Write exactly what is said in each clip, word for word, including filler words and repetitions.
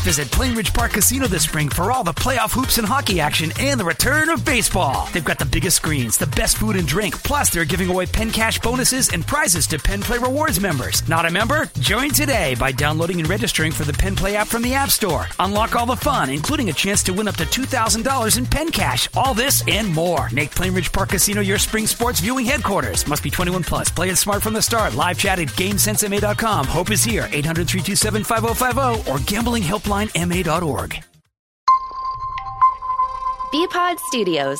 Visit Plainridge Park Casino this spring for all the playoff hoops and hockey action and the return of baseball. They've got the biggest screens, the best food and drink, plus they're giving away Penn Cash bonuses and prizes to Penn Play Rewards members. Not a member? Join today by downloading and registering for the Penn Play app from the App Store. Unlock all the fun, including a chance to win up to two thousand dollars in Penn Cash. All this and more. Make Plainridge Park Casino your spring sports viewing headquarters. Must be twenty-one plus. Play it smart from the start. Live chat at GameSense M A dot com. Hope is here. eight hundred, three two seven, five oh five oh or gambling helpline M A dot org. B-Pod Studios.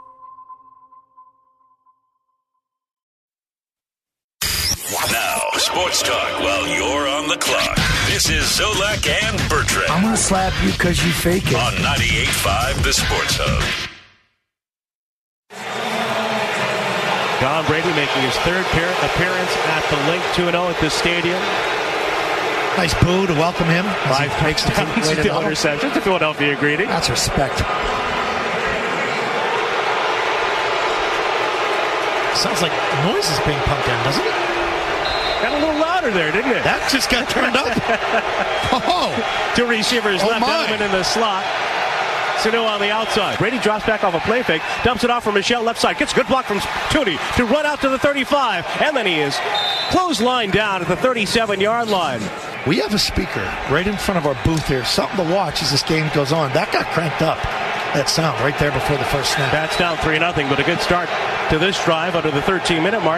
Now, sports talk while you're on the clock. This is Zolak and Bertrand. I'm going to slap you because you fake it. On ninety-eight point five, The Sports Hub. Tom Brady making his third appearance at the Link two and oh at this stadium. Nice boo to welcome him. Five touchdowns, two interceptions to Philadelphia greeting. That's respect. Sounds like noise is being pumped in, doesn't it? Got a little louder there, didn't it? That just got turned up. Oh, two receivers oh left, my. Edelman in the slot. Sanu on the outside. Brady drops back off a play fake, dumps it off for Michelle left side. Gets a good block from Tooney to run out to the thirty-five, and then he is clotheslined down at the thirty-seven-yard line. We have a speaker right in front of our booth here. Something to watch as this game goes on. That got cranked up. That sound right there before the first snap. That's down three nothing, but a good start to this drive under the thirteen-minute mark.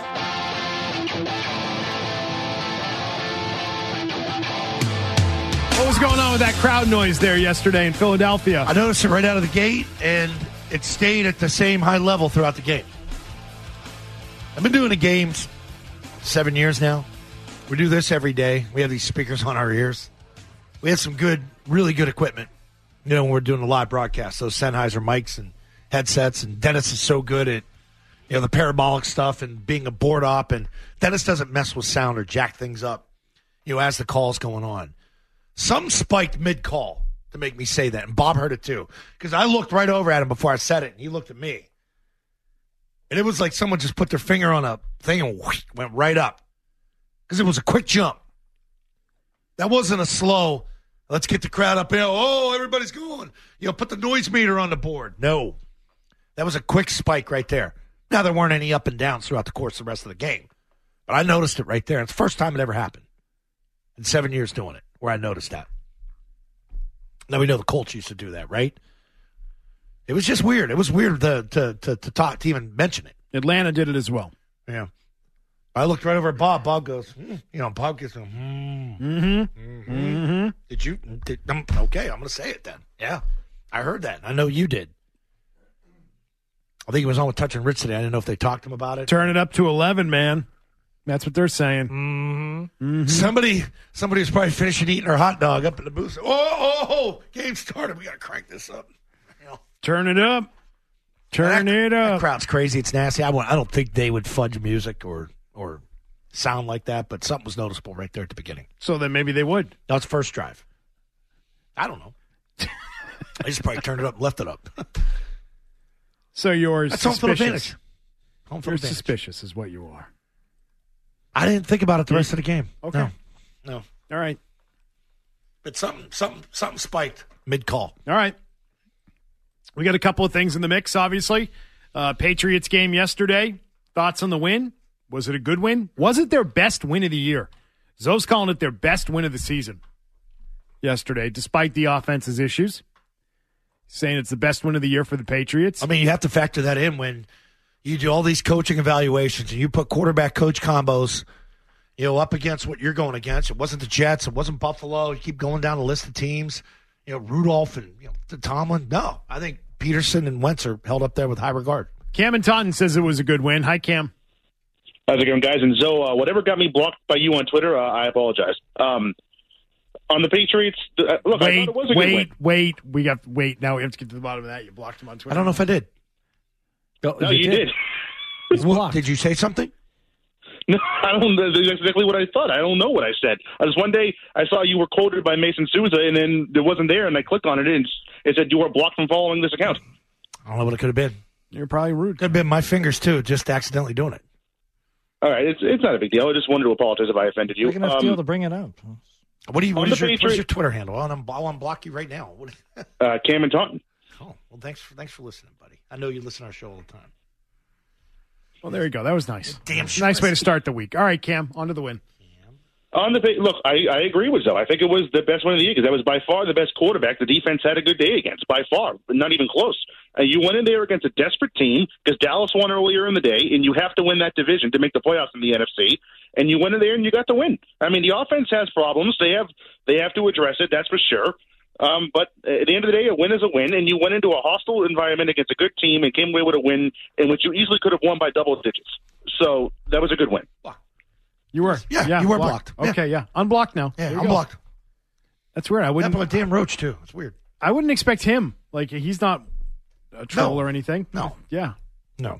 What was going on with that crowd noise there yesterday in Philadelphia? I noticed it right out of the gate, and it stayed at the same high level throughout the game. I've been doing the games seven years now. We do this every day. We have these speakers on our ears. We have some good, really good equipment. You know, when we're doing a live broadcast, those Sennheiser mics and headsets, and Dennis is so good at, you know, the parabolic stuff and being a board op, and Dennis doesn't mess with sound or jack things up, you know, as the call's going on. Some spiked mid-call to make me say that, and Bob heard it too, because I looked right over at him before I said it, and he looked at me. And it was like someone just put their finger on a thing and whoosh, went right up, because it was a quick jump. That wasn't a slow, let's get the crowd up here, oh, everybody's going, you know, put the noise meter on the board. No. That was a quick spike right there. Now, there weren't any up and downs throughout the course of the rest of the game, but I noticed it right there. It's the first time it ever happened in seven years doing it, where I noticed that. Now, we know the Colts used to do that, right? It was just weird. It was weird to to to, to talk to even mention it. Atlanta did it as well. Yeah. I looked right over at Bob. Bob goes, mm. you know, Bob gets, mm, Mm-hmm. mm-hmm. Mm-hmm. Did you? Did, um, okay, I'm going to say it then. Yeah. I heard that. I know you did. I think he was on with Touch and Rich today. I didn't know if they talked to him about it. Turn it up to eleven, man. That's what they're saying. Mm-hmm. Mm-hmm. Somebody, somebody was probably finishing eating her hot dog up in the booth. Oh, oh, oh, game started. We got to crank this up. You know. Turn it up. Turn that, it up. That crowd's crazy. It's nasty. I, want, I don't think they would fudge music or or sound like that, but something was noticeable right there at the beginning. So then maybe they would. That was first drive. I don't know. I just probably turned it up and left it up. So you're That's suspicious. home field advantage. Home field You're advantage. suspicious is what you are. I didn't think about it the rest of the game. Okay. No. No. All right. But something something something spiked mid-call. All right. We got a couple of things in the mix, obviously. Uh, Patriots game yesterday. Thoughts on the win? Was it a good win? Was it their best win of the year? Zoe's calling it their best win of the season yesterday, despite the offense's issues. Saying it's the best win of the year for the Patriots. I mean, you have to factor that in when you do all these coaching evaluations and you put quarterback-coach combos, you know, up against what you're going against. It wasn't the Jets. It wasn't Buffalo. You keep going down the list of teams. You know, Rudolph and you know, Tomlin. No, I think Peterson and Wentz are held up there with high regard. Cam and Taunton says it was a good win. Hi, Cam. How's it going, guys? And Zoe, uh, whatever got me blocked by you on Twitter, uh, I apologize. Um, on the Patriots, uh, look, wait, I thought it was a wait, good win. wait. We got wait. Now we have to get to the bottom of that. You blocked him on Twitter. I don't know if I did. No, no you, you did. did. What, did you say something? No, I don't know. That's exactly what I thought. I don't know what I said. I was one day I saw you were quoted by Mason Souza, and then it wasn't there, and I clicked on it, and it said you were blocked from following this account. I don't know what it could have been. You're probably rude. Could have been my fingers, too, just accidentally doing it. All right, it's it's not a big deal. I just wanted to apologize if I offended you. Big enough um, deal to bring it up. What do you? What On is the your, what is Patriots- your Twitter handle? I want to unblock you right now. What, Uh, Cam and Taunton. oh, well, thanks for thanks for listening, buddy. I know you listen to our show all the time. Well, there you go. That was nice. Damn Nice way to start the week. All right, Cam, on to the win. On the look, I, I agree with Zoe. I think it was the best win of the year because that was by far the best quarterback the defense had a good day against, by far, but not even close. Uh, you went in there against a desperate team because Dallas won earlier in the day, and you have to win that division to make the playoffs in the N F C. And you went in there and you got the win. I mean, the offense has problems; they have they have to address it. That's for sure. Um, but at the end of the day, a win is a win, and you went into a hostile environment against a good team and came away with a win in which you easily could have won by double digits. So that was a good win. You were. Yeah, you were blocked. Yeah. Okay, yeah. Unblocked now. Yeah, There you I'm go. blocked. That's weird. I wouldn't. Happened with Dan Roach too. It's weird. I wouldn't expect him. Like he's not a troll No. or anything. No. Yeah. No.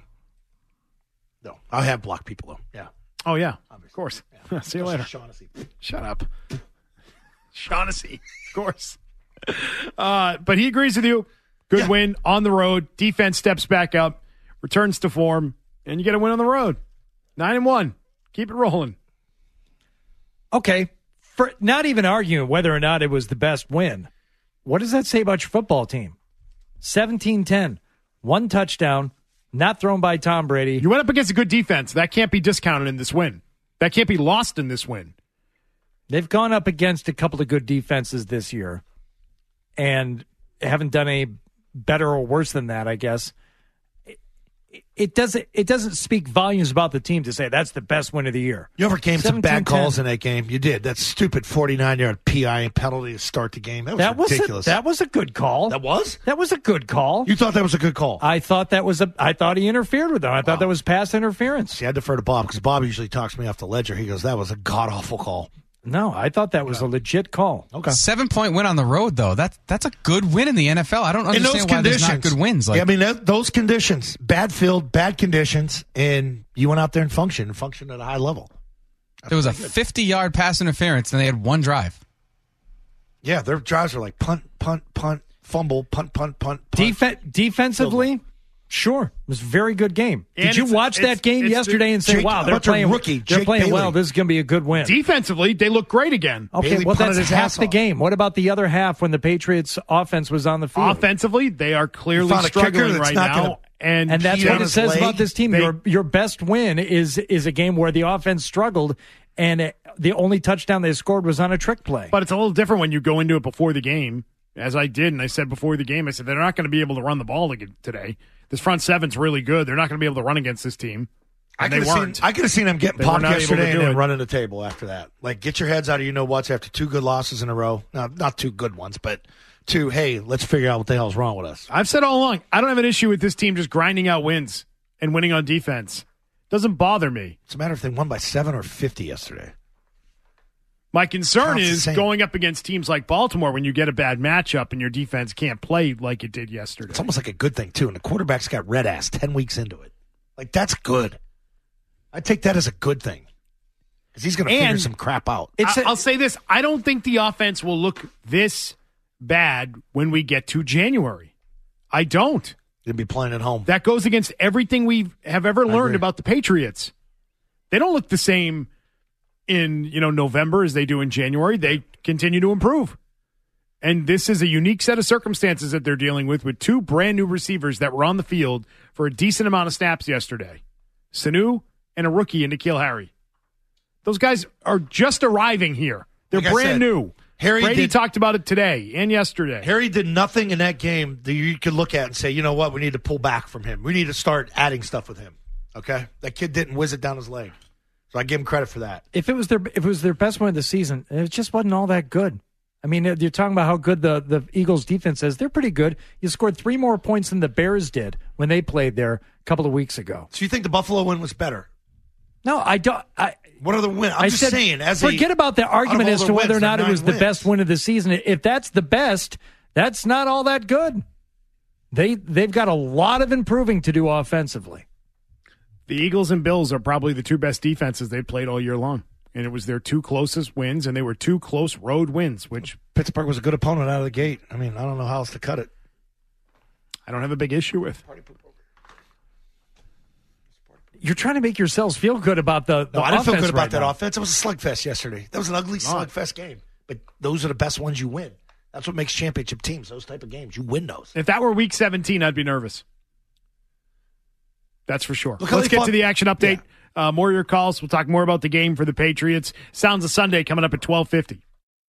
No. I have blocked people though. Yeah. Oh yeah. Of course. See you later. Shaughnessy. Shut up. Shaughnessy. Of course. Uh, but he agrees with you. Good Yeah. win on the road. Defense steps back up, returns to form, and you get a win on the road. Nine and one. Keep it rolling. Okay, for not even arguing whether or not it was the best win, what does that say about your football team? seventeen ten, one touchdown, not thrown by Tom Brady. You went up against a good defense. That can't be discounted in this win. That can't be lost in this win. They've gone up against a couple of good defenses this year and haven't done any better or worse than that, I guess. It, it doesn't it doesn't speak volumes about the team to say that's the best win of the year. You overcame some bad seventeen ten. calls in that game. You did. That stupid forty-nine yard P I penalty to start the game. That was That was ridiculous. a, that was a good call. That was? That was a good call. You thought that was a good call? I thought that was a. I thought he interfered with them. I thought Wow. that was pass interference. See, I defer to Bob because Bob usually talks me off the ledger. He goes, that was a god-awful call. No, I thought that was a legit call. Okay. Seven point win on the road, though. That that's a good win in the N F L. I don't In those understand why there's conditions. not good wins. Like, yeah, I mean, that, those conditions, bad field, bad conditions, and you went out there and functioned, and functioned at a high level. That's there was a pretty good. fifty-yard pass interference, and they had one drive. Yeah, their drives are like punt, punt, punt, fumble, punt, punt, punt, punt. Defe- defensively, sure, it was a very good game. And Did you it's- watch it's- that game it's yesterday the- and say, Jake- "Wow, a they're bunch of playing rookie They're Jake playing Bailey. well. This is going to be a good win." Defensively, they look great again. Okay, Bailey well, punted that's his half ass the off. game. What about the other half when the Patriots' offense was on the field? Offensively, they are clearly found a kicker struggling that's right not now. gonna- and And that's Pee what on it his says leg. about this team. They- your your best win is is a game where the offense struggled, and it, the only touchdown they scored was on a trick play. But it's a little different when you go into it before the game, as I did, and I said before the game, I said they're not going to be able to run the ball again today. This front seven's really good. They're not going to be able to run against this team. I And could they have weren't. seen, I could have seen them getting They were popped not able to yesterday and do then it. running the table after that. Like, get your heads out of you know what's after two good losses in a row. No, not two good ones, but two, hey, let's figure out what the hell's wrong with us. I've said all along, I don't have an issue with this team just grinding out wins and winning on defense. Doesn't bother me. It's a matter if they won by seven or fifty yesterday. My concern Counts the is same. going up against teams like Baltimore when you get a bad matchup and your defense can't play like it did yesterday. It's almost like a good thing, too. And the quarterback's got red ass ten weeks into it. Like, that's good. I take that as a good thing. Because he's going to figure And some crap out. I- I'll say this. I don't think the offense will look this bad when we get to January. I don't. They'll be playing at home. That goes against everything we have ever learned agree. about the Patriots. They don't look the same in, you know, November as they do in January. They continue to improve. And this is a unique set of circumstances that they're dealing with with two brand new receivers that were on the field for a decent amount of snaps yesterday. Sanu and a rookie in N'Keal Harry. Those guys are just arriving here. They're Like I brand said, new. Harry Brady did- talked about it today and yesterday. Harry did nothing in that game that you could look at and say, you know what, we need to pull back from him. We need to start adding stuff with him. Okay? That kid didn't whiz it down his leg. So I give him credit for that. if it was their if it was their best win of the season, it just wasn't all that good. I mean, you're talking about how good the, the Eagles defense is. They're pretty good. You scored three more points than the Bears did when they played there a couple of weeks ago. So you think the Buffalo win was better? No, I don't. I, What other win? I'm I just said, saying. As a- forget about the out of argument all as their to whether wins, or not they're it was nine the wins. best win of the season. If that's the best, that's not all that good. They they've got a lot of improving to do offensively. The Eagles and Bills are probably the two best defenses they've played all year long. And it was their two closest wins, and they were two close road wins, which Pittsburgh was a good opponent out of the gate. I mean, I don't know how else to cut it. I don't have a big issue with. You're trying to make yourselves feel good about the, the No, I didn't feel offense good about right that now. offense. It was a slugfest yesterday. That was an ugly slugfest game. but those are the best ones you win. That's what makes championship teams, those type of games. You win those. If that were week seventeen, I'd be nervous. That's for sure. Look Let's get fought- to the action update. Yeah. Uh, more of your calls. We'll talk more about the game for the Patriots. Sounds of Sunday coming up at twelve fifty.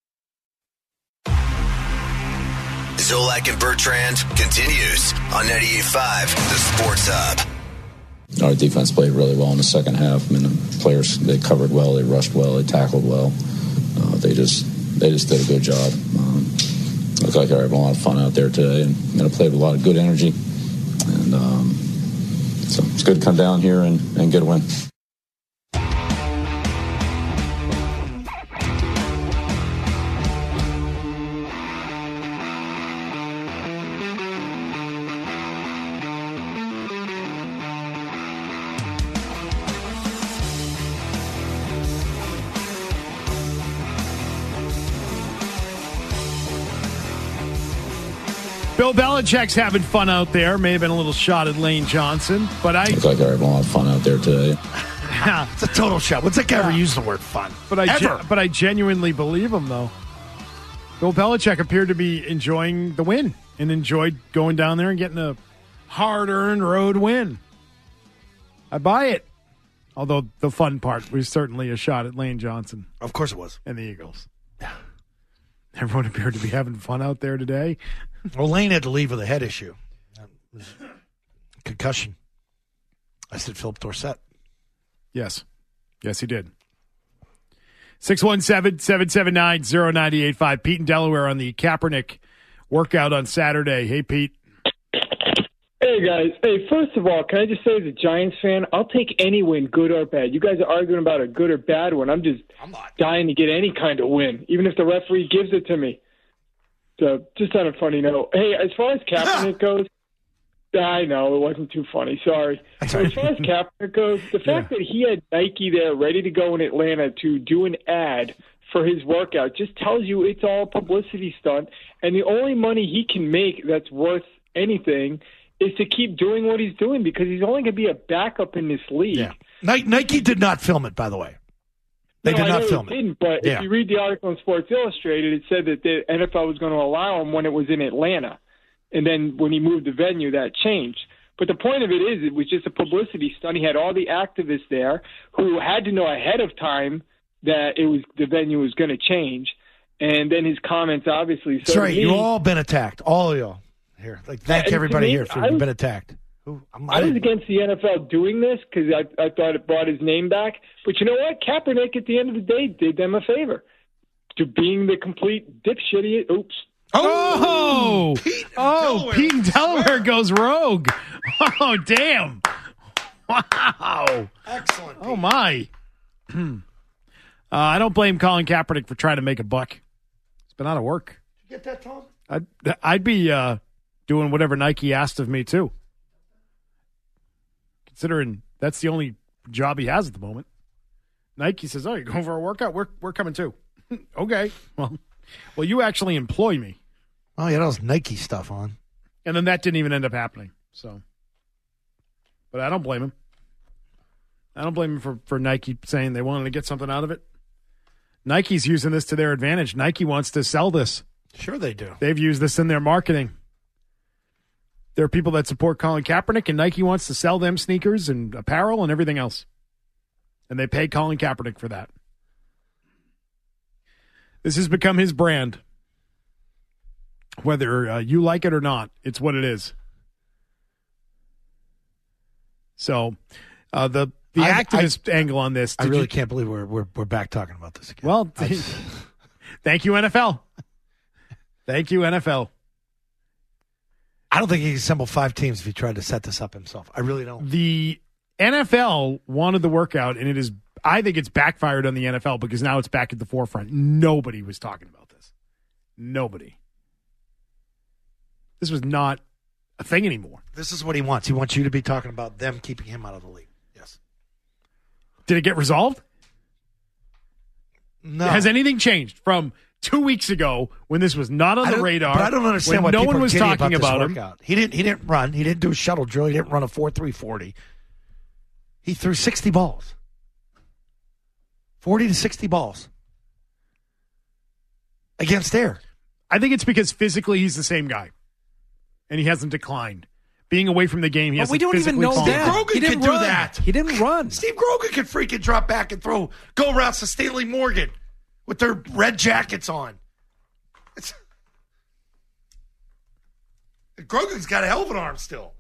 Zolak and Bertrand continues on ninety-eight point five, the Sports Hub. Our defense played really well in the second half. I mean, the players, they covered well, they rushed well, they tackled well. Uh, they just they just did a good job. Um, looked like they were having a lot of fun out there today, and you know, played with a lot of good energy. And um, so it's good to come down here and, and get a win. Bill Belichick's having fun out there. May have been a little shot at Lane Johnson, but I Looks like they were having a lot of fun out there today. It's a total shot. What's that guy ever use the word fun? But I Ever. ge- but I genuinely believe him, though. Bill Belichick appeared to be enjoying the win and enjoyed going down there and getting a hard-earned road win. I buy it. Although the fun part was certainly a shot at Lane Johnson Of course it was. and the Eagles. Everyone appeared to be having fun out there today. Well, Lane had to leave with a head issue. Concussion. I said Philip Dorsett. Yes. Yes, he did. six one seven, seven seven nine, zero nine eight five. Pete in Delaware on the Kaepernick workout on Saturday. Hey, Pete. Hey, guys. Hey, first of all, can I just say as a Giants fan, I'll take any win, good or bad. You guys are arguing about a good or bad one. I'm just I'm not. dying to get any kind of win, even if the referee gives it to me. So, just on a funny note. Hey, as far as Kaepernick goes, I know, it wasn't too funny. Sorry. As far as Kaepernick goes, the fact Yeah. that he had Nike there ready to go in Atlanta to do an ad for his workout just tells you it's all a publicity stunt. And the only money he can make that's worth anything is to keep doing what he's doing because he's only going to be a backup in this league. Yeah. Nike, Nike did not film it, by the way. They no, did I not know film it. it. Didn't, but Yeah. if you read the article in Sports Illustrated, it said that the N F L was going to allow him when it was in Atlanta. And then when he moved the venue, that changed. But the point of it is it was just a publicity stunt. He had all the activists there who had to know ahead of time that it was the venue was going to change. And then his comments obviously. That's so right. to me, You've all been attacked. All of y'all. Here. Like, thank and to everybody me, here for I having was- been attacked. Ooh, I'm, I was didn't- against the N F L doing this because I, I thought it brought his name back. But you know what? Kaepernick, at the end of the day, did them a favor. To being the complete dipshit he is. Oops. Oh, Pete in oh, Delaware. Pete in Delaware goes rogue. Oh, damn. Wow. Excellent. Oh, my. uh, I don't blame Colin Kaepernick for trying to make a buck. It's been out of work. You get that, Tom? I'd, I'd be uh, doing whatever Nike asked of me, too. Considering that's the only job he has at the moment. Nike says, oh, you're going for a workout? We're, we're coming, too. Okay. Well, well, you actually employ me. Oh, yeah, that was Nike stuff on. And then that didn't even end up happening. So, but I don't blame him. I don't blame him for, for Nike saying they wanted to get something out of it. Nike's using this to their advantage. Nike wants to sell this. Sure they do. They've used this in their marketing. There are people that support Colin Kaepernick, and Nike wants to sell them sneakers and apparel and everything else. And they pay Colin Kaepernick for that. This has become his brand. Whether uh, you like it or not, it's what it is. So, uh, the the I- activist angle on this. I did really you- can't believe we're, we're we're back talking about this again. Well, I- thank you, N F L. Thank you, N F L. I don't think he could assemble five teams if he tried to set this up himself. I really don't. The N F L wanted the workout, and it is. I think it's backfired on the N F L because now it's back at the forefront. Nobody was talking about this. Nobody. This was not a thing anymore. This is what he wants. He wants you to be talking about them keeping him out of the league. Yes. Did it get resolved? No. Has anything changed from two weeks ago when this was not on I the don't- radar? But I don't understand why when no people one are was giddy talking about, about this him. workout. He didn't. He didn't run. He didn't do a shuttle drill. He didn't run a four three forty. He threw sixty balls. Forty to sixty balls. against air? I think it's because physically he's the same guy, and he hasn't declined. Being away from the game, he but hasn't we don't even physically know fallen. that. Steve Grogan He didn't could do run. that. He didn't run. Steve Grogan could freaking drop back and throw go routes to Stanley Morgan with their red jackets on. It's, Grogan's got a hell of an arm still.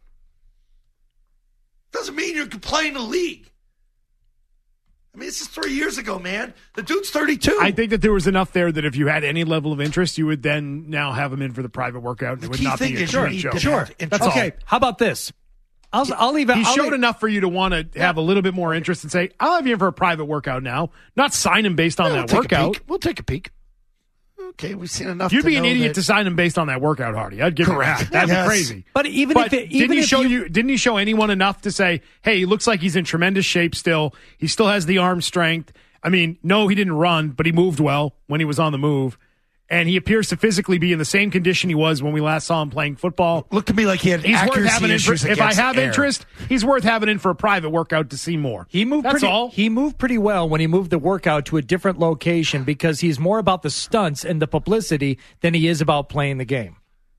Doesn't mean you can play in the league. I mean, this is three years ago, man. The dude's thirty-two. I think that there was enough there that if you had any level of interest, you would then now have him in for the private workout. And The it would key not thing be a is short you show. need to Sure. have interest. Okay, how about this? I'll, I'll leave it. He I'll showed leave- enough for you to want to have a little bit more interest and say, I'll have you in for a private workout now, not sign him based on Yeah, that we'll take a workout. peek. We'll take a peek. Okay, we've seen enough. You'd to be an know idiot that- to sign him based on that workout, Hardy. I'd give Correct. you that. That'd Yes. be crazy. But even But if it, didn't even he if show you, you? Didn't he show anyone enough to say, "Hey, he looks like he's in tremendous shape still. He still has the arm strength." I mean, no, he didn't run, but he moved well when he was on the move, and he appears to physically be in the same condition he was when we last saw him playing football. Looked to me like he had He's worth accuracy having in for, issues if I against have air. interest, he's worth having in for a private workout to see more. He moved That's pretty, all. He moved pretty well when he moved the workout to a different location because he's more about the stunts and the publicity than he is about playing the game.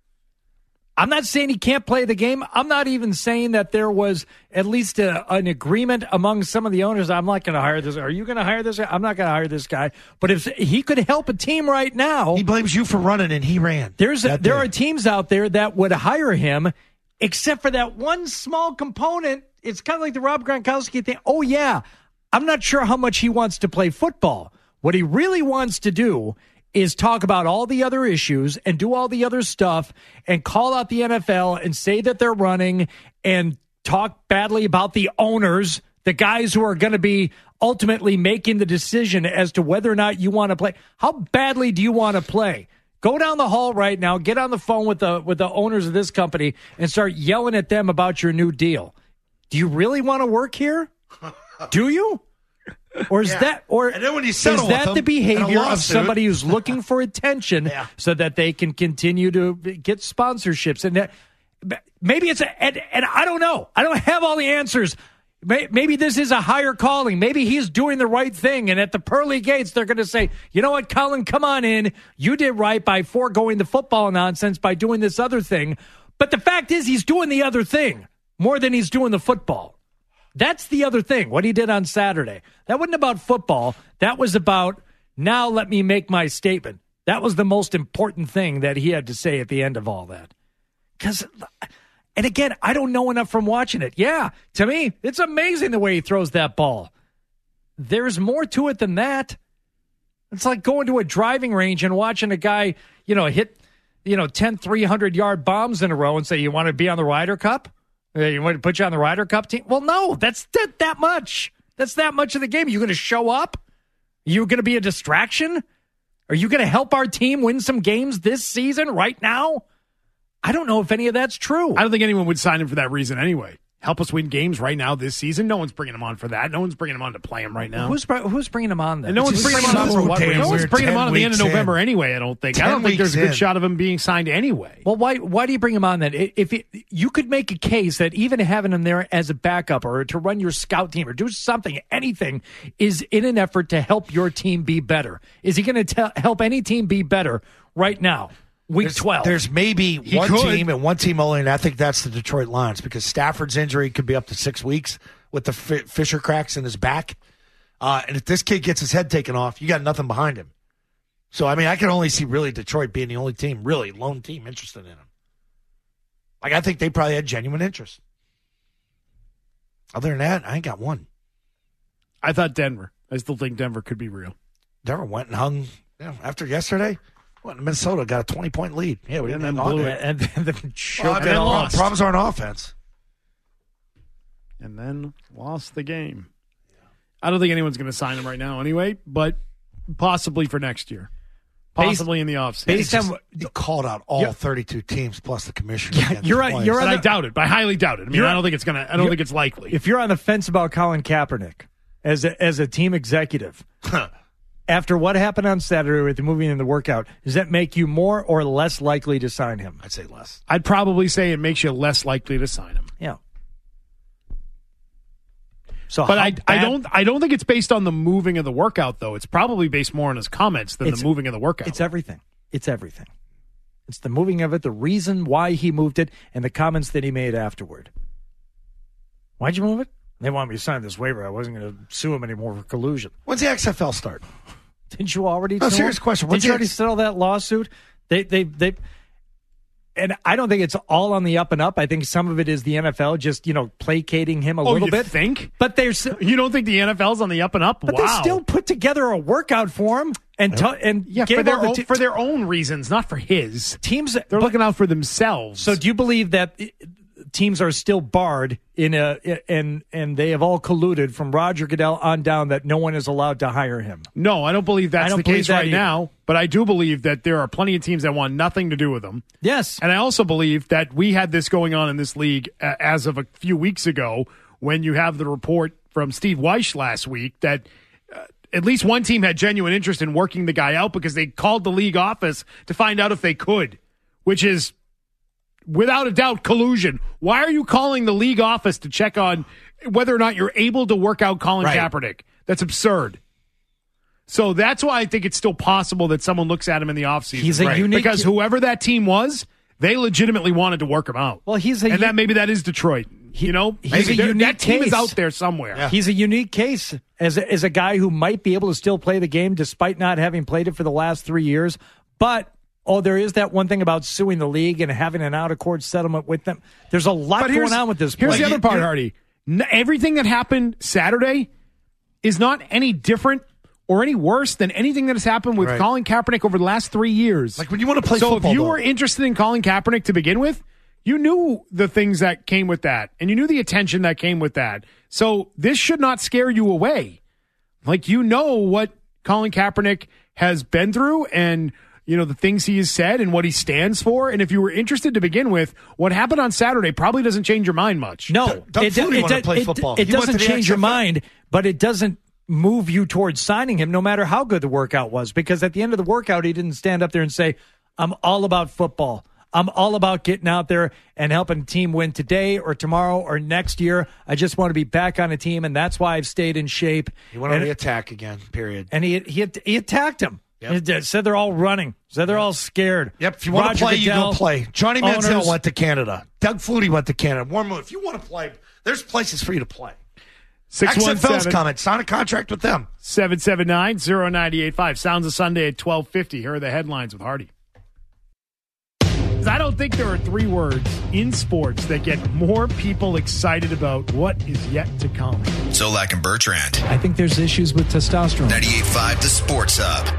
I'm not saying he can't play the game. I'm not even saying that there was at least a, an agreement among some of the owners. I'm not going to hire this. Are you going to hire this guy? I'm not going to hire this guy. But if he could help a team right now, He blames you for running, and he ran. there's a, That there day. are teams out there that would hire him, except for that one small component. It's kind of like the Rob Gronkowski thing. Oh, yeah, I'm not sure how much he wants to play football. What he really wants to do is talk about all the other issues and do all the other stuff and call out the N F L and say that they're running and talk badly about the owners, the guys who are going to be ultimately making the decision as to whether or not you want to play. How badly do you want to play? Go down the hall right now, get on the phone with the with the owners of this company and start yelling at them about your new deal. Do you really want to work here? Do you? Or is Yeah. that or And then when you is settle with that them the in a behavior of lawsuit- somebody who's looking for attention Yeah. so that they can continue to get sponsorships? And that, maybe it's a and, and I don't know. I don't have all the answers. May- Maybe this is a higher calling. Maybe he's doing the right thing. And at the pearly gates, they're going to say, you know what, Colin, come on in. You did right by foregoing the football nonsense by doing this other thing. But the fact is, he's doing the other thing more than he's doing the football. That's the other thing, what he did on Saturday. That wasn't about football. That was about, now let me make my statement. That was the most important thing that he had to say at the end of all that. Because, and again, I don't know enough from watching it. Yeah, to me, it's amazing the way he throws that ball. There's more to it than that. It's like going to a driving range and watching a guy, you know, hit, you know, ten three hundred-yard bombs in a row and say, you want to be on the Ryder Cup? Uh, You want to put you on the Ryder Cup team? Well, no, that's that, that much. That's that much of the game. Are you going to show up? Are you going to be a distraction? Are you going to help our team win some games this season right now? I don't know if any of that's true. I don't think anyone would sign him for that reason anyway. Help us win games right now this season. No one's bringing him on for that. No one's bringing him on to play him right now. Who's who's bringing him on then? And no one's Just bringing him on so for what? damn No one's weird. bringing him on at the end of ten weeks November in. anyway. I don't think. I ten don't think there's a weeks good in. shot of him being signed anyway. Well, why why do you bring him on then? If it, you could make a case that even having him there as a backup or to run your scout team or do something, anything, is in an effort to help your team be better. Is he going to help any team be better right now? Week There's, twelve. there's maybe He one could. team and one team only, and I think that's the Detroit Lions because Stafford's injury could be up to six weeks with the fi- fissure cracks in his back. Uh, and if this kid gets his head taken off, you got nothing behind him. So, I mean, I can only see really Detroit being the only team, really lone team interested in him. Like, I think they probably had genuine interest. Other than that, I ain't got one. I thought Denver. I still think Denver could be real. Denver went and hung, you know, after yesterday. Went to Minnesota, got a twenty-point lead. Yeah, we And didn't then hang on blew to it. and then the Well, choke I it mean, all well, off. problems are on offense. And then lost the game. I don't think anyone's going to sign him right now anyway, but possibly for next year. Possibly in the offseason. based on Just- what- he called out all Yeah. thirty-two teams plus the commissioner. Yeah, again you're right, twice. you're And on I the- doubt it. I highly doubt it. I mean, You're- I don't think it's going to, I don't you're- think it's likely. If you're on the fence about Colin Kaepernick as a, as a team executive, after what happened on Saturday with the moving and the workout, does that make you more or less likely to sign him? I'd say less. I'd probably say it makes you less likely to sign him. Yeah. So, But how I, I bad- don't I don't think it's based on the moving of the workout though. It's probably based more on his comments than It's- the moving of the workout. It's everything. It's everything. It's the moving of it, the reason why he moved it, and the comments that he made afterward. Why'd you move it? They want me to sign this waiver. I wasn't going to sue him anymore for collusion. When's the X F L start? Didn't you already? No, serious question. Did When's you the already X- settle that lawsuit? They, they, they. And I don't think it's all on the up and up. I think some of it is the N F L just, you know, placating him a oh, little you bit. think? But there's you don't think the N F L's on the up and up? But wow. they still put together a workout for him and t- and yeah, gave for their all the own, te- for their own reasons, not for his. Teams they're but, looking out for themselves. So do you believe that teams are still barred in a and and they have all colluded from Roger Goodell on down that no one is allowed to hire him? No, I don't believe that's I don't the believe case that right either. now. But I do believe that there are plenty of teams that want nothing to do with them. Yes. And I also believe that we had this going on in this league uh, as of a few weeks ago when you have the report from Steve Weish last week that uh, at least one team had genuine interest in working the guy out because they called the league office to find out if they could, which is without a doubt collusion. Why are you calling the league office to check on whether or not you're able to work out Colin Right. Kaepernick? That's absurd. So that's why I think it's still possible that someone looks at him in the offseason. He's a right? unique- Because whoever that team was, they legitimately wanted to work him out. Well, he's a and u- that maybe that is Detroit. you know, he's a There- unique that team case. is out there somewhere. Yeah. He's a unique case as a, as a guy who might be able to still play the game despite not having played it for the last three years. But oh, there is that one thing about suing the league and having an out of court settlement with them. There's a lot But here's- going on with this. Here's play. the other part, Hardy. N- everything that happened Saturday is not any different or any worse than anything that has happened with Right. Colin Kaepernick over the last three years. Like when you want to play so football, if you though. were interested in Colin Kaepernick to begin with, you knew the things that came with that, and you knew the attention that came with that. So this should not scare you away. Like, you know what Colin Kaepernick has been through and, you know, the things he has said and what he stands for. And if you were interested to begin with, what happened on Saturday probably doesn't change your mind much. No, Doug it, Flutie it, wanted to it, play it- football. it He went to doesn't the change your X F L. mind, but it doesn't move you towards signing him no matter how good the workout was. Because at the end of the workout, he didn't stand up there and say, I'm all about football. I'm all about getting out there and helping a team win today or tomorrow or next year. I just want to be back on a team, and that's why I've stayed in shape. He went on and, the attack again, period. and he, he, he attacked him. Yep. He said they're all running. Said they're all scared. Yep, if you want Roger to play, you Goodell, go play. Johnny Manziel owners- went to Canada. Doug Flutie went to Canada. Warren Moon, if you want to play, there's places for you to play. six one X F L's seven coming. Sign a contract with them. seven seven nine oh nine eight five. Sounds of Sunday at twelve fifty. Here are the headlines with Hardy. I don't think there are three words in sports that get more people excited about what is yet to come. Zolak and Bertrand. I think there's issues with testosterone. ninety-eight point five The Sports Hub.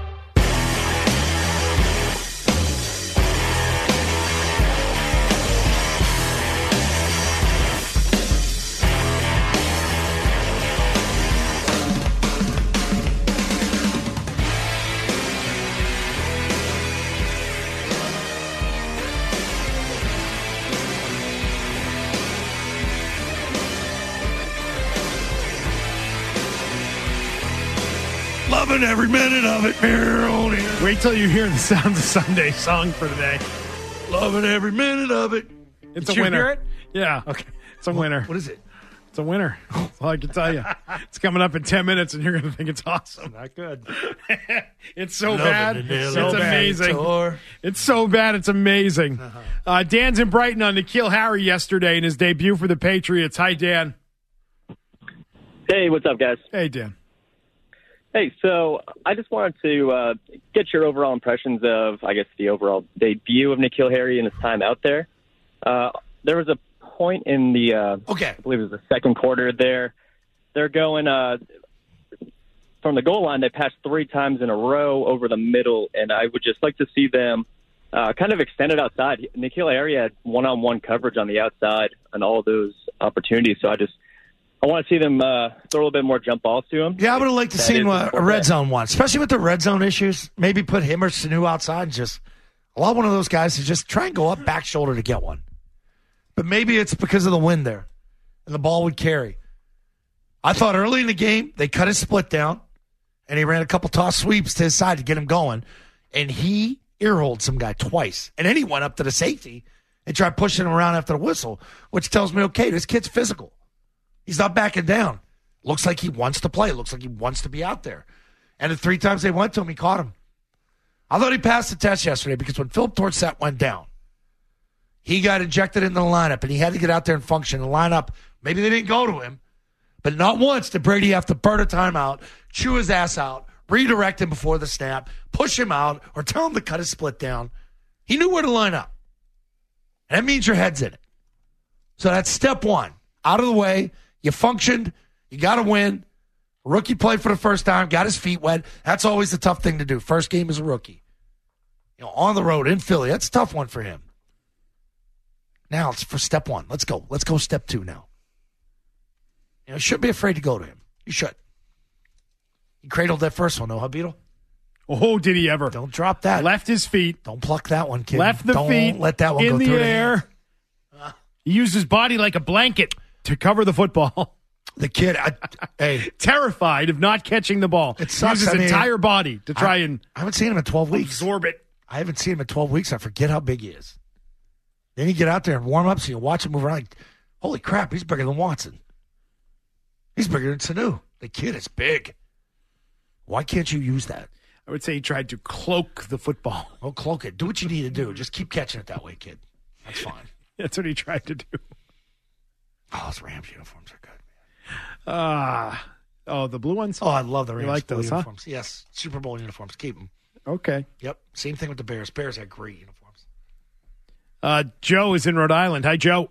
Loving every minute of it. Wait till you hear the Sounds of Sunday song for today. Loving every minute of it. It's Did a you winner. hear it? Yeah. Okay. It's a winner. What is it? It's a winner. That's all I can tell you. It's coming up in ten minutes, and you're going to think it's awesome. Not good. It's so Loving bad. it, It's loving it. amazing. Tour. It's so bad. It's amazing. Uh, Dan's in Brighton on N'Keal Harry yesterday in his debut for the Patriots. Hi, Dan. Hey, what's up, guys? Hey, Dan. Hey, so I just wanted to uh, get your overall impressions of, I guess, the overall debut of N'Keal Harry and his time out there. Uh, there was a point in the, uh, okay. I believe it was the second quarter there. They're going uh, from the goal line. They passed three times in a row over the middle, and I would just like to see them uh, kind of extend it outside. N'Keal Harry had one-on-one coverage on the outside on all of those opportunities, so I just I want to see them uh, throw a little bit more jump balls to him. Yeah, I would have liked to That see is uh, a important. red zone one, especially with the red zone issues. Maybe put him or Sanu outside and just allow one of those guys to just try and go up back shoulder to get one. But maybe it's because of the wind there and the ball would carry. I thought early in the game they cut his split down and he ran a couple toss sweeps to his side to get him going. And he earholed some guy twice. And then he went up to the safety and tried pushing him around after the whistle, which tells me, okay, this kid's physical. He's not backing down. Looks like he wants to play. Looks like he wants to be out there. And the three times they went to him, he caught him. I thought he passed the test yesterday because when Philip Dorsett went down, he got injected into the lineup, and he had to get out there and function and line up. Maybe they didn't go to him, but not once did Brady have to burn a timeout, chew his ass out, redirect him before the snap, push him out, or tell him to cut his split down. He knew where to line up. And that means your head's in it. So that's step one. Out of the way. You functioned. You got to win. Rookie played for the first time, got his feet wet. That's always the tough thing to do. First game as a rookie. You know, on the road in Philly. That's a tough one for him. Now it's for step one. Let's go. Let's go step two now. You know, you shouldn't be afraid to go to him. You should. He cradled that first one, though, huh, Beetle? Oh, did he ever? Don't drop that. Left his feet. Don't pluck that one, kid. Left the Don't feet. let that one in go the through air. The he used his body like a blanket to cover the football. The kid, I, hey, terrified of not catching the ball. It sucks. Used his I mean, entire body to try I, and I haven't seen him in twelve weeks. Absorb it. I haven't seen him in twelve weeks. I forget how big he is. Then you get out there and warm up, so you watch him move around. Like, holy crap, he's bigger than Watson. He's bigger than Sanu. The kid is big. Why can't you use that? I would say he tried to cloak the football. Oh, cloak it. Do what you need to do. Just keep catching it that way, kid. That's fine. That's what he tried to do. Oh, those Rams uniforms are good, man. Ah, uh, oh, the blue ones? Oh, I love the Rams you like blue those, uniforms. Huh? Yes, Super Bowl uniforms. Keep them. Okay. Yep. Same thing with the Bears. Bears had great uniforms. Uh, Joe is in Rhode Island. Hi, Joe.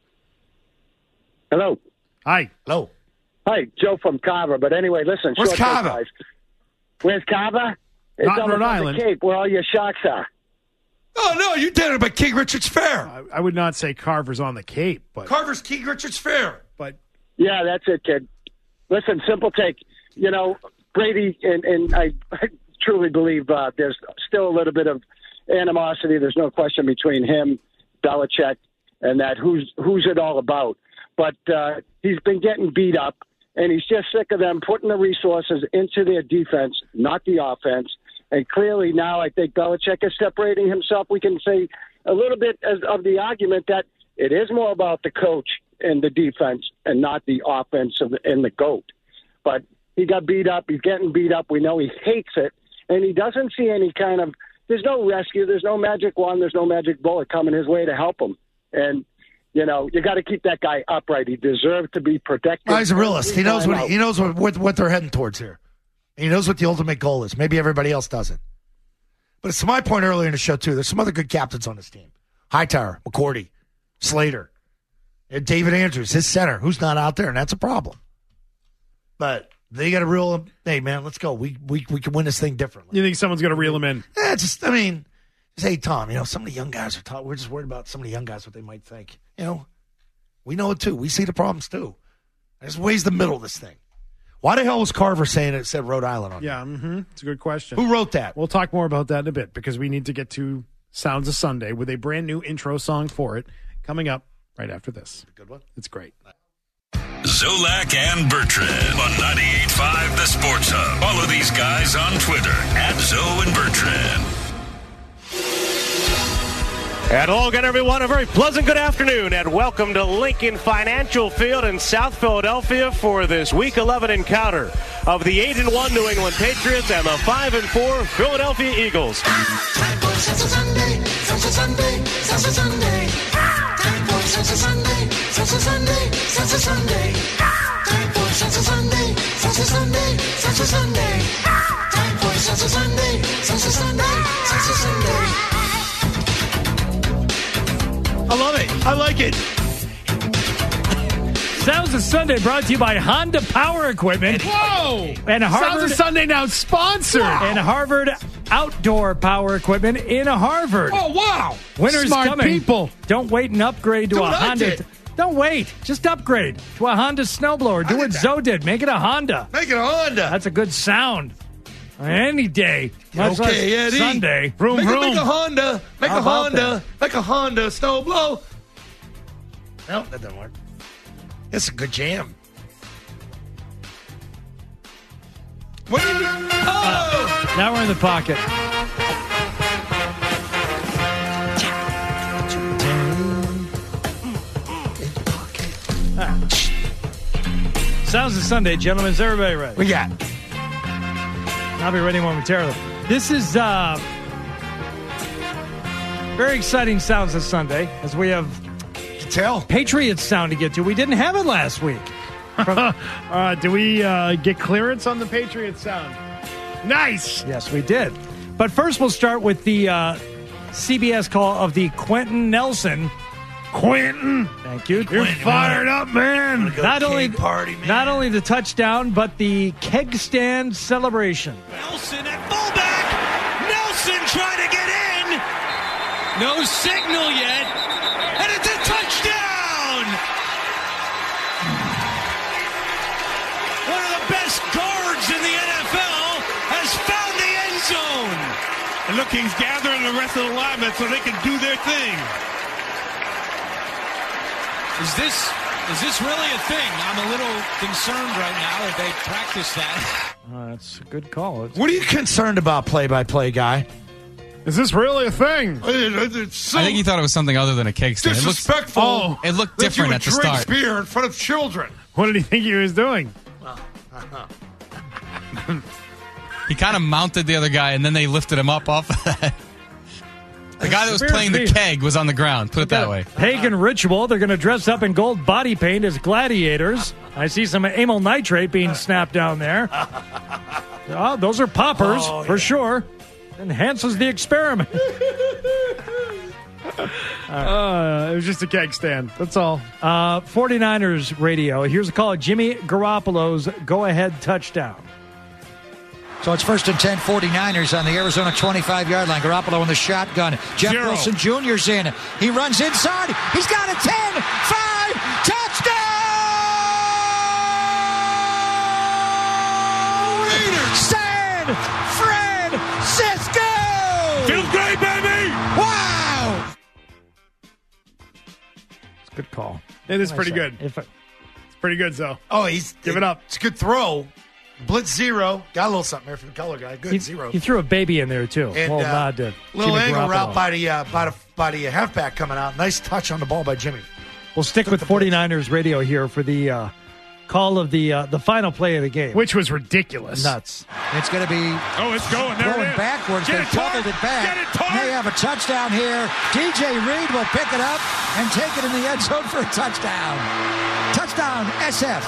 Hello. Hi. Hello. Hi, Joe from Carver. But anyway, listen. Where's short Carver? guys. Where's Carver? It's Not on Rhode the Island. Cape, where all your sharks are. Oh, no, you did it by King Richard's Fair. I, I would not say Carver's on the Cape, but Carver's King Richard's Fair. But yeah, that's it, kid. Listen, simple take. You know, Brady, and, and I, I truly believe uh, there's still a little bit of animosity. There's no question between him, Belichick, and that who's who's it all about. But uh, he's been getting beat up, and he's just sick of them putting the resources into their defense, not the offense. And clearly now I think Belichick is separating himself. We can say a little bit as, of the argument that it is more about the coach and the defense and not the offense and the GOAT. But he got beat up. He's getting beat up. We know he hates it. And he doesn't see any kind of – there's no rescue. There's no magic wand. There's no magic bullet coming his way to help him. And, you know, you got to keep that guy upright. He deserves to be protected. Oh, he's a realist. He knows what he knows what, what, what they're heading towards here. He knows what the ultimate goal is. Maybe everybody else doesn't. But it's to my point earlier in the show, too. There's some other good captains on this team. Hightower, McCourty, Slater, and David Andrews, his center, who's not out there, and that's a problem. But they got to reel him. Hey, man, let's go. We we we can win this thing differently. You think someone's going to reel him in? Yeah, just, I mean, just, hey, Tom, you know, some of the young guys are talking. We're just worried about some of the young guys, what they might think. You know, we know it, too. We see the problems, too. There's ways the middle of this thing. Why the hell was Carver saying it said Rhode Island on it? Yeah, mm-hmm. It's a good question. Who wrote that? We'll talk more about that in a bit because we need to get to Sounds of Sunday with a brand new intro song for it coming up right after this. Good one. It's great. Zolak and Bertrand on ninety-eight point five The Sports Hub. Follow these guys on Twitter at Zo and Bertrand. And hello again, everyone. A very pleasant good afternoon, and welcome to Lincoln Financial Field in South Philadelphia for this Week eleven encounter of the eight and one New England Patriots and the five and four Philadelphia Eagles. Time for Sounds of Sunday, Sounds of Sunday, Sounds of Sunday. Time for Sounds of Sunday, Sounds of Sunday, Sounds of Sunday. Time for Sounds of Sunday, Sounds of Sunday, Sounds of Sunday. Time for Sounds of Sunday, Sounds of Sunday, Sounds of Sunday. I love it. I like it. Sounds of Sunday brought to you by Honda Power Equipment. Whoa! And Harvard Sounds of Sunday now sponsored. And Harvard Outdoor Power Equipment in Harvard. Oh, wow. Winter's Smart coming. people. Don't wait and upgrade to Do a what I Honda. did. Don't wait. Just upgrade to a Honda snowblower. Do I what did that. Zoe did. Make it a Honda. Make it a Honda. That's a good sound. Any day. Much Okay, less Eddie. Sunday. Vroom, make, a, vroom. make a Honda. Make How a about Honda. that? Make a Honda snow blow. No, that doesn't work. It's a good jam. What do you do? Oh! Now we're in the pocket. Ah. Sounds of Sunday, gentlemen. Is everybody ready? We got. I'll be ready momentarily. This is uh, Very exciting sounds this Sunday as we have tell Patriots sound to get to. We didn't have it last week. From- uh, do we uh, get clearance on the Patriots sound? Nice. Yes, we did. But first, we'll start with the uh, C B S call of the Quentin Nelson. Quentin, thank you. You're fired up, man. Go Not only party, man. not only the touchdown, but the keg stand celebration. Nelson at fullback. Nelson trying to get in. No signal yet. And it's a touchdown. One of the best guards in the N F L has found the end zone. And look, he's gathering the rest of the linemen so they can do their thing. Is this is this really a thing? I'm a little concerned right now that they practice that. Uh, that's a good call. It's- What are you concerned about, play-by-play guy? Is this really a thing? It's so I think he thought it was something other than a cake stand. It looked, disrespectful. oh, it looked that different you at the would drink start. beer in front of children. What did he think he was doing? He kind of mounted the other guy, and then they lifted him up off of that. The guy that was playing the keg was on the ground. Put it that way. Pagan ritual. They're going to dress up in gold body paint as gladiators. I see some amyl nitrate being snapped down there. Oh, those are poppers Oh, for yeah. sure. Enhances the experiment. Uh, it was just a keg stand. That's all. Uh, 49ers radio. Here's a call. Jimmy Garoppolo's go-ahead touchdown. So it's first and ten, 49ers on the Arizona twenty-five-yard line. Garoppolo in the shotgun. Jeff Zero. Wilson Junior's in. He runs inside. He's got a ten, five, touchdown! San Francisco! Feels great, baby! Wow! It's a good call. It is What pretty can I good. say? If I, It's pretty good, Zoe. Oh, he's Give it up. It's a good throw. Blitz zero. Got a little something there for the color guy. Good he, zero. he threw a baby in there, too. And, well, uh, nod to little Jimmy angle Garoppolo. route by the uh, by the by the halfback coming out. Nice touch on the ball by Jimmy. We'll stick with 49ers radio here for the uh, call of the uh, the final play of the game. Which was ridiculous. Nuts. It's going to be Oh, it's going. There going it is. backwards. Get They it, Tart. doubled it back. Get it, Tart. They have a touchdown here. D J Reed will pick it up and take it in the end zone for a touchdown. Touchdown, S F.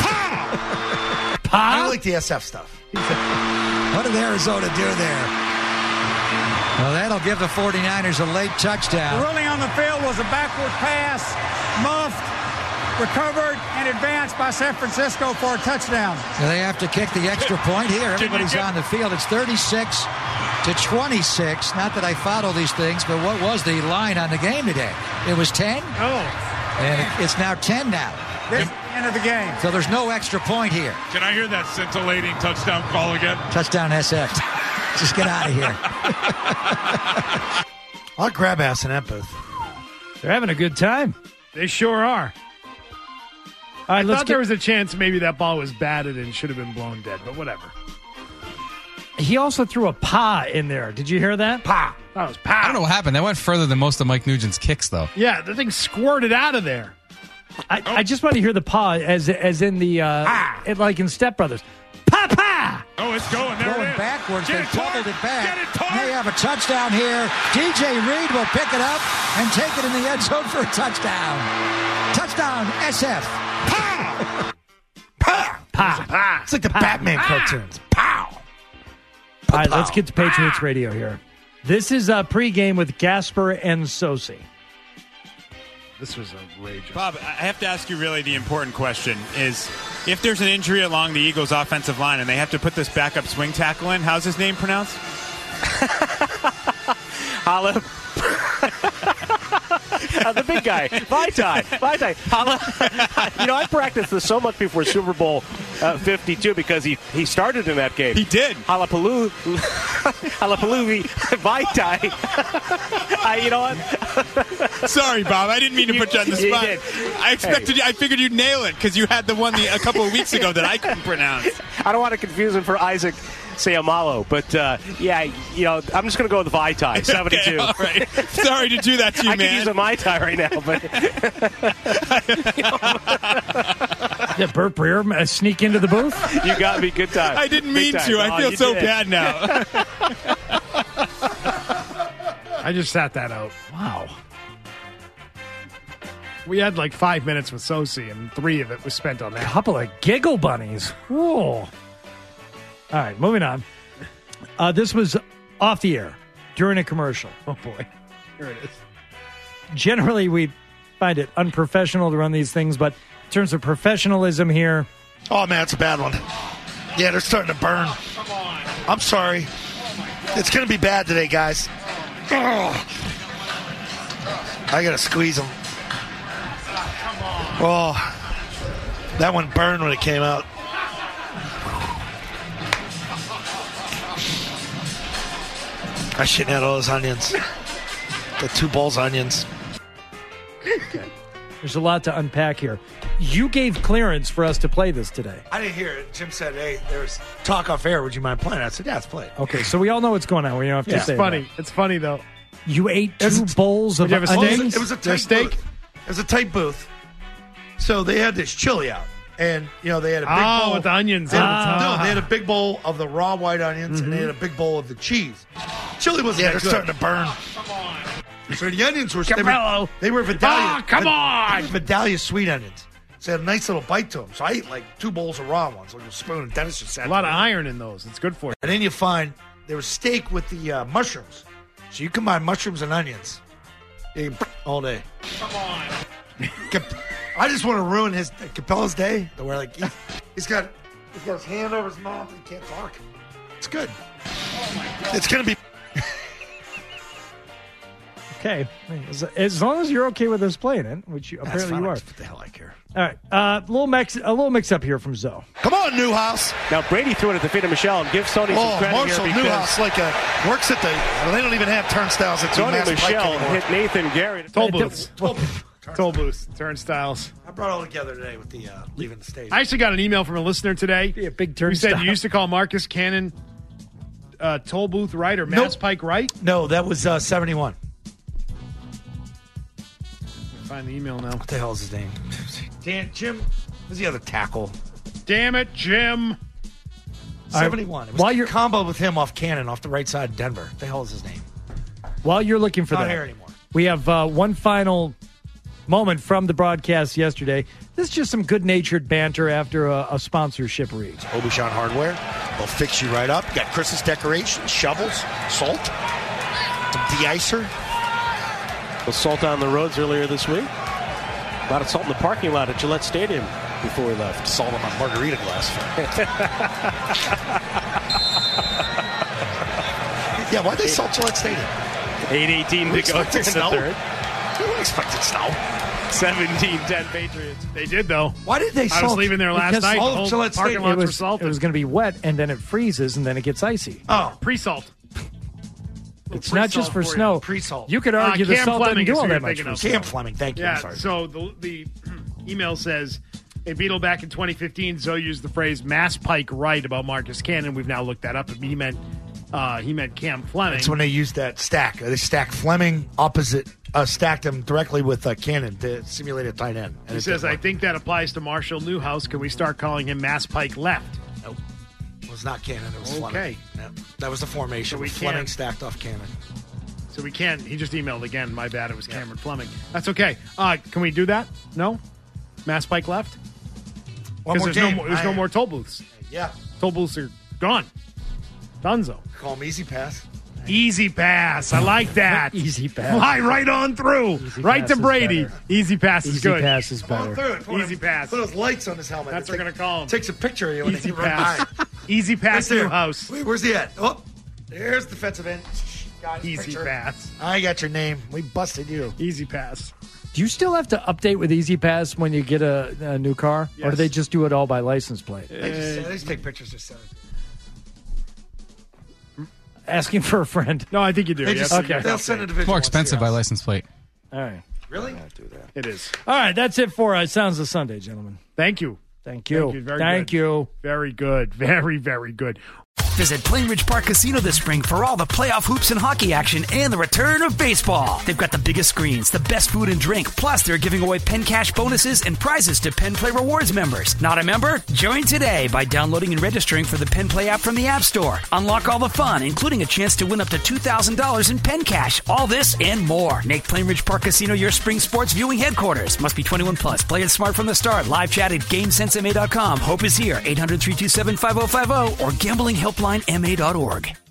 I like the S F stuff. What did Arizona do there? Well, that'll give the 49ers a late touchdown. The ruling on the field was a backward pass, muffed, recovered, and advanced by San Francisco for a touchdown. So they have to kick the extra point here. Everybody's on the field. It's thirty-six to twenty-six. Not that I follow these things, but what was the line on the game today? It was ten? Oh. And it- it's now ten now. This is the end of the game. So there's no extra point here. Can I hear that scintillating touchdown call again? Touchdown S F. Just get out of here. I'll grab ass and empath. They're having a good time. They sure are. All right, I let's thought get, there was a chance maybe that ball was batted and should have been blown dead, but whatever. He also threw a pa in there. Did you hear that? Pa. That was pow. I don't know what happened. That went further than most of Mike Nugent's kicks, though. Yeah, the thing squirted out of there. I, I just want to hear the pa as as in the uh, Ah. it, like in Step Brothers. Pa pa. Oh, it's going. There Going it is. backwards. Get They it, Tart. doubled it back. Get it, Tart. They have a touchdown here. D J Reed will pick it up and take it in the end zone for a touchdown. Touchdown, S F. Pa! Pa. It's like the Batman cartoons. Pow! All right, let's get to Patriots radio here. This is a pregame with Gasper and Sosi. This was outrageous. Bob, I have to ask you really the important question is if there's an injury along the Eagles' offensive line and they have to put this backup swing tackle in, how's his name pronounced? Hala. uh, the big guy, Vaitai. Vaitai. Hala. You know, I practiced this so much before Super Bowl uh, fifty-two because he, he started in that game. He did. Halapalu. Halapalu. Vaitai. I, you know what? Sorry, Bob. I didn't mean to You- put you on the you spot. did. I expected you. I figured you'd nail it because you had the one the, a couple of weeks ago that I couldn't pronounce. I don't want to confuse him for Isaac Seumalo, but uh, yeah, you know, I'm just going to go with Vaitai, seventy-two. Okay, all right. Sorry to do that to you, I man. could use a Mai Tai right now, but Did Burt Breer uh, sneak into the booth? you got me. Good time. I didn't Big mean time. to. I Oh, feel you so did. bad now. I just sat that out. Wow. We had like five minutes with Sosi, and three of it was spent on that. Couple of giggle bunnies. Whoa. All right, moving on. Uh, this was off the air during a commercial. Oh, boy. Here it is. Generally, we find it unprofessional to run these things, but in terms of professionalism here. Oh, man, it's a bad one. Yeah, they're starting to burn. Come on. I'm sorry. It's going to be bad today, guys. Oh. I got to squeeze them. Oh, that one burned when it came out. I shouldn't have all those onions. The two bowls of onions. Okay. There's a lot to unpack here. You gave clearance for us to play this today. I didn't hear it. Jim said, hey, there's talk off air. Would you mind playing? I said, yeah, let's play it. Okay, so we all know what's going on. We don't have to Yeah. say It's funny. that. It's funny, though. You ate two bowls of Did you have a onions? steak? It was a tight steak? booth. It was a tight booth. So they had this chili out. And, you know, they had a big Oh, bowl. with the onions They had, on the top. No, they had a big bowl of the raw white onions, and they had a big bowl of the cheese. Chili wasn't Yeah, that they're good. starting to burn. Come on. So the onions were... Capello. They were, they were Vidalia. Ah, come on! They were Vidalia sweet onions. So they had a nice little bite to them. So I ate like two bowls of raw ones, like a spoon, and Dennis just sat A lot there. of iron in those. It's good for you. And then you find there was steak with the uh, mushrooms. So you combine mushrooms and onions you can all day. Come on. I just want to ruin his Capello's day. Where like he, he's got he's got his hand over his mouth and he can't talk. It's good. It's gonna be Okay, as, as long as you're okay with us playing it, which you, apparently fine. you are. What the hell I care. All right, uh, a little mix, a little mix up here from Zoe. Come on, Newhouse. Now Brady threw it at the feet of Michelle and give Sony some Oh, credit Marshall here because Newhouse like a works at the. They don't even have turnstiles at Sony Mass Pike Michelle anymore. hit Nathan Gary. Toll booths. Toll booths. Turnstiles. I brought it all together today with the uh, leaving the stage. I actually got an email from a listener today. Be a big Who said turnstile. you used to call Marcus Cannon uh, Toll Booth right or Mass Nope. Pike right? No, that was uh, seventy-one. Find the email now. What the hell is his name? Dan Jim. Who's the other tackle? Damn it, Jim. seventy-one. It was While a you're- combo with him off Cannon off the right side of Denver. What the hell is his name? While you're looking for Not that, here anymore. we have uh, one final moment from the broadcast yesterday. This is just some good-natured banter after a, a sponsorship read. Obishan Hardware. They'll fix you right up. You got Christmas decorations, shovels, salt, de-icer. The salt on the roads earlier this week. A lot of salt in the parking lot at Gillette Stadium before we left. Salt on my margarita glass. Yeah, why'd they salt Gillette Stadium? eight eighteen We to go in expected the snow. third. We expected snow. seventeen ten Patriots. They did, though. Why did they I salt? was leaving there last Because night. all The of whole Gillette parking Stadium, lots It were was, salted. it was going to be wet, and then it freezes, and then it gets icy. Oh, pre-salt. It's not just for pre-salt for snow. you. Pre-salt. You could argue Uh, the Cam salt Fleming doesn't do is all who that you're much thinking for of. snow. Cam Fleming. Thank you. I'm Yeah, sorry. so the, the email says, a Beatle back in twenty fifteen, Zoe used the phrase Mass Pike right about Marcus Cannon. We've now looked that up. He meant uh, he meant Cam Fleming. That's when they used that stack. They stacked Fleming opposite, uh, stacked him directly with uh, Cannon to simulate a tight end. And He it says, didn't I work. think that applies to Marshall Newhouse. Can we start calling him Mass Pike left? Nope. It was not Cannon. It was Okay. Fleming. Yeah, that was the formation. So we with Fleming can't- stacked off Cannon. So we can't. He just emailed again. My bad. It was Cameron Fleming. That's okay. Uh, can we do that? No? Mass Pike left? One more Because there's, game. no, more- there's I- no more toll booths. Yeah. Toll booths are gone. Dunzo. Call him Easy Pass. Easy pass. I like that. Easy pass. Fly right on through. Easy right pass to is Brady. better. Easy pass is Easy good. pass is Come on better. through it. Put Easy him- pass. Put those lights on his helmet. That's It what we're take- gonna call him. Takes a picture of you when Easy he runs pass. by. Easy pass Right there. Newhouse. Wait, where's he at? Oh, there's defensive end. Got his Easy picture. pass. I got your name. We busted you. Easy pass. Do you still have to update with Easy Pass when you get a, a new car? Or Yes. do they just do it all by license plate? They just, they just take pictures. Just send it. Asking for a friend. No, I think you do. They Yes, just, you have to they'll update. send a division. More one to expensive your by house. license plate. All right. Really? It is. All right, that's it for us. Sounds of Sunday, gentlemen. Thank you. Thank you. Thank you. Very Thank good. you. Very good. Very, very good. Visit Plainridge Park Casino this spring for all the playoff hoops and hockey action and the return of baseball. They've got the biggest screens, the best food and drink, plus they're giving away Penn Cash bonuses and prizes to Penn Play Rewards members. Not a member? Join today by downloading and registering for the Penn Play app from the App Store. Unlock all the fun, including a chance to win up to two thousand dollars in Penn Cash. All this and more. Make Plainridge Park Casino your spring sports viewing headquarters. Must be twenty-one plus. Play it smart from the start. Live chat at GameSense M A dot com. Hope is here. eight hundred, three two seven, five oh five oh or gambling helpline m a dot org.